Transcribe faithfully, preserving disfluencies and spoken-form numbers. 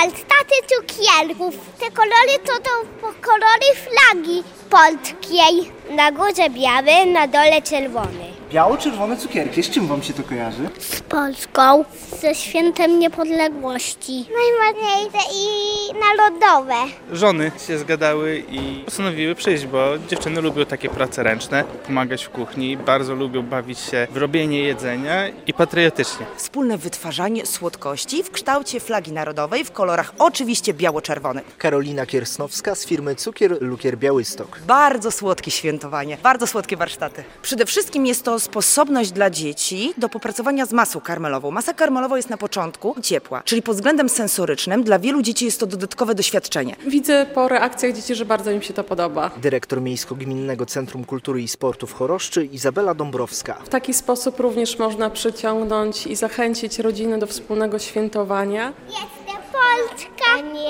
warsztaty cukierków. Te kolory to to kolory flagi polskiej. Na górze biały, na dole czerwony. Biało-czerwone cukierki. Z czym wam się to kojarzy? Z Polską, ze świętem niepodległości. Najważniejsze i narodowe. Żony się zgadały i postanowiły przyjść, bo dziewczyny lubią takie prace ręczne, pomagać w kuchni, bardzo lubią bawić się w robienie jedzenia i patriotycznie. Wspólne wytwarzanie słodkości w kształcie flagi narodowej w kolorach oczywiście biało-czerwonych. Karolina Kiersnowska z firmy Cukier Lukier Białystok. Bardzo słodkie świętowanie, bardzo słodkie warsztaty. Przede wszystkim jest to sposobność dla dzieci do popracowania z masą karmelową. Masa karmelowa jest na początku ciepła, czyli pod względem sensorycznym dla wielu dzieci jest to dodatkowe doświadczenie. Widzę po reakcjach dzieci, że bardzo im się to podoba. Dyrektor Miejsko-Gminnego Centrum Kultury i Sportu w Choroszczy Izabela Dąbrowska. W taki sposób również można przyciągnąć i zachęcić rodziny do wspólnego świętowania. Jestem Polska.